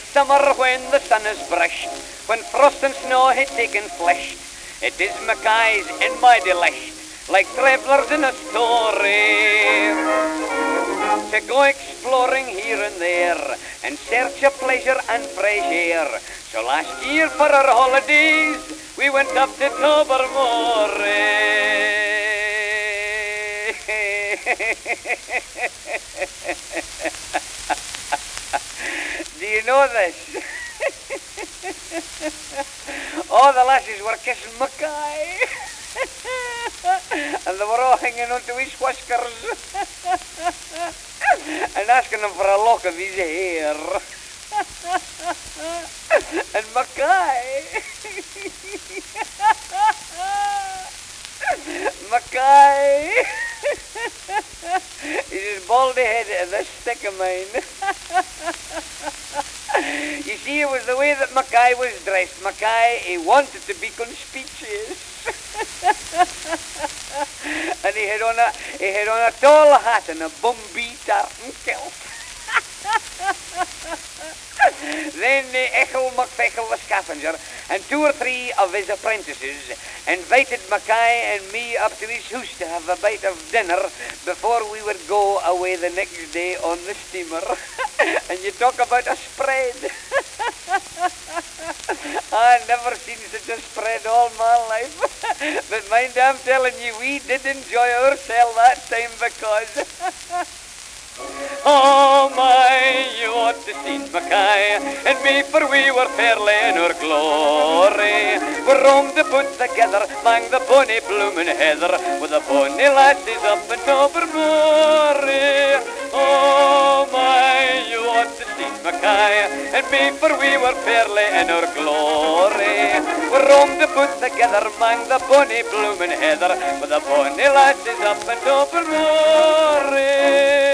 summer when the sun is brushed, when frost and snow had taken flesh, it is Mackay's and my delight, like travellers in a story, to go exploring here and there, and search of pleasure and fresh air. So last year for our holidays, we went up to Tobermory. Do you know this? All the lasses were kissing Mackay. And they were all hanging onto his whiskers and asking him for a lock of his hair. And Mackay, his baldy head and the stick of mine. You see, it was the way that Mackay was dressed. Mackay, he wanted to be conspicuous. And he had on a tall hat and a Bombay tartan kilt. Then Echel MacFechel the scavenger and 2 or 3 of his apprentices invited Mackay and me up to his house to have a bite of dinner before we would go away the next day on the steamer. And you talk about a spread. I never seen such a spread all my life. But mind, I'm telling you, we did enjoy ourselves that time because... Oh my, you ought to see Mackay and me, for we were fairly in our glory. We roamed the boat together among the bonny bloomin' heather, with the bonny lasses up in Tobermory. Oh my, you ought to see Mackay and me, for we were fairly in our glory. We roamed the boat together among the bonny bloomin' heather, with the bonny lasses up in Tobermory.